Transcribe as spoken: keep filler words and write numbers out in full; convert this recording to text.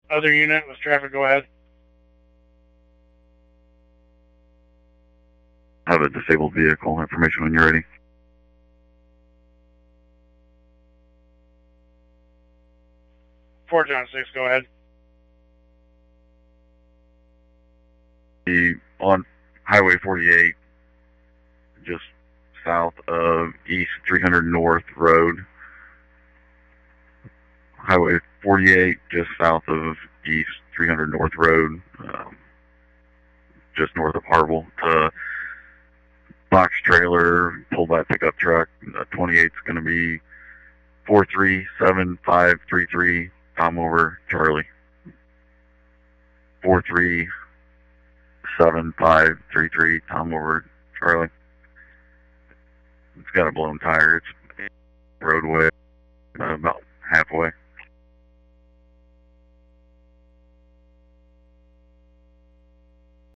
Other unit with traffic, go ahead. I have a disabled vehicle. Information when you're ready. four John six, go ahead. The, on Highway forty-eight, just south of East three hundred North Road. Highway forty-eight, just south of East three hundred North Road, um, just north of Harville. To box trailer, pull that pickup truck. Uh, twenty-eight is going to be four three seven five three three. Tom over, Charlie. four three seven five three three. Tom over, Charlie. It's got a blown tire. It's roadway uh, about halfway.